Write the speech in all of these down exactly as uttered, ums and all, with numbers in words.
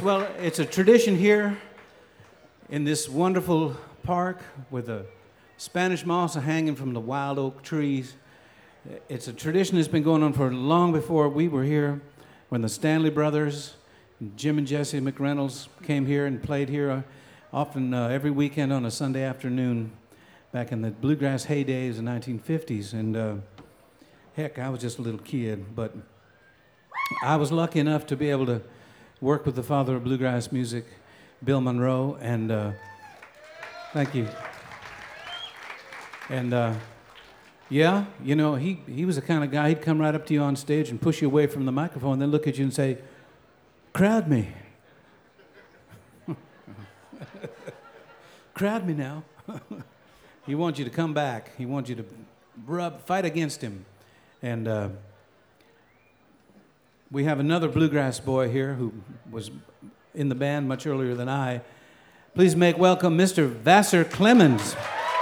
Well, it's a tradition here in this wonderful park with the Spanish moss hanging from the wild oak trees. It's a tradition that's been going on for long before we were here, when the Stanley Brothers, Jim and Jesse McReynolds came here and played here uh, often uh, every weekend on a Sunday afternoon back in the bluegrass heydays of the nineteen fifties. And uh, heck, I was just a little kid, but I was lucky enough to be able to work with the father of bluegrass music, Bill Monroe, and uh, thank you. And uh, yeah, you know, he, he was the kind of guy, he'd come right up to you on stage and push you away from the microphone, then look at you and say, crowd me. Crowd me now. He wants you to come back. He wants you to rub, fight against him. And uh, we have another bluegrass boy here who was in the band much earlier than I. Please make welcome Mister Vassar Clemens.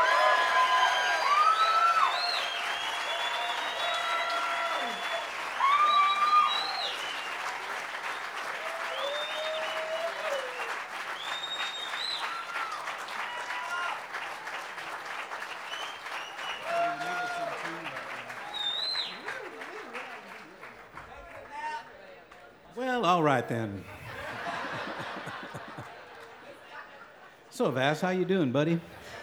Well, all right then. So, Vass, how you doing, buddy?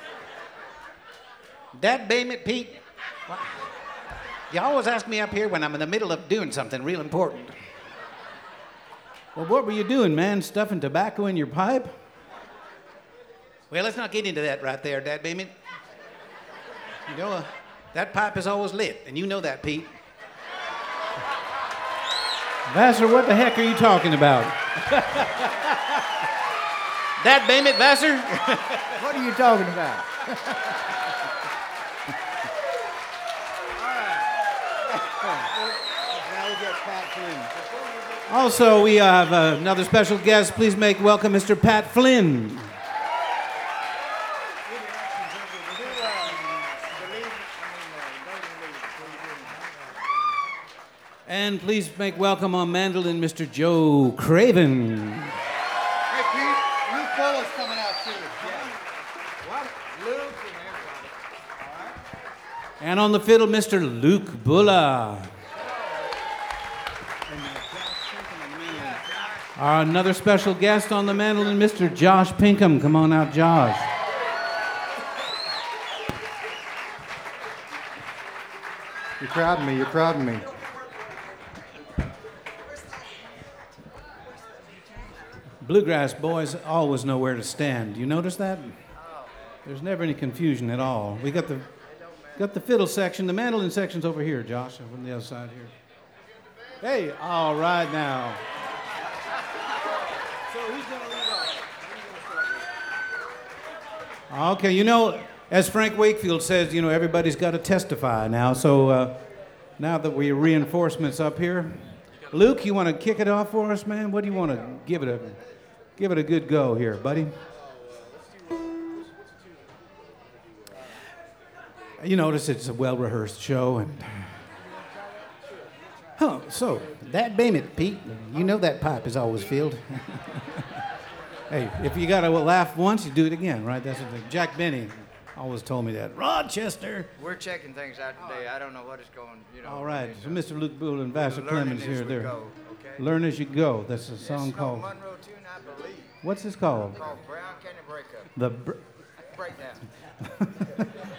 That damn it, Pete. You always ask me up here when I'm in the middle of doing something real important. Well, what were you doing, man? Stuffing tobacco in your pipe? Well, let's not get into that right there, Dad damn it. You know, uh, that pipe is always lit, and you know that, Pete. Vassar, what the heck are you talking about? That damn it, Vassar. What are you talking about? Now we get Pat Flynn. Also, we have uh, another special guest. Please make welcome Mister Pat Flynn. And please make welcome on mandolin Mister Joe Craven. Hey, Pete, Luke Bulla's coming out too. Yeah. What? Luke and everybody. All right. And on the fiddle, Mister Luke Bulla. Our another special guest on the mandolin, Mister Josh Pinkham. Come on out, Josh. You're crowding me, you're crowding me. Bluegrass boys always know where to stand. You notice that? There's never any confusion at all. We got the got the fiddle section. The mandolin section's over here, Josh, on the other side here. Hey, all right now. So who's gonna lead off? Okay, you know, as Frank Wakefield says, you know, everybody's got to testify now. So uh, now that we're reinforcements up here, Luke, you want to kick it off for us, man? What do you want to give it a give it a good go here, buddy? You notice it's a well-rehearsed show, and Oh, so, that damn it, Pete. You know that pipe is always filled. hey, if you got to laugh once, you do it again, right? That's what the, Jack Benny always told me that. Rochester. We're checking things out today. I don't know what is going, you know. All right, so Mister Luke Bull and Vassar We're learning Clemens as here. we They're go, okay? Learn as you go. That's a song It's called. Snow Monroe tune, I believe. What's this called? Called Brown County Breakup. The. Br- Breakdown.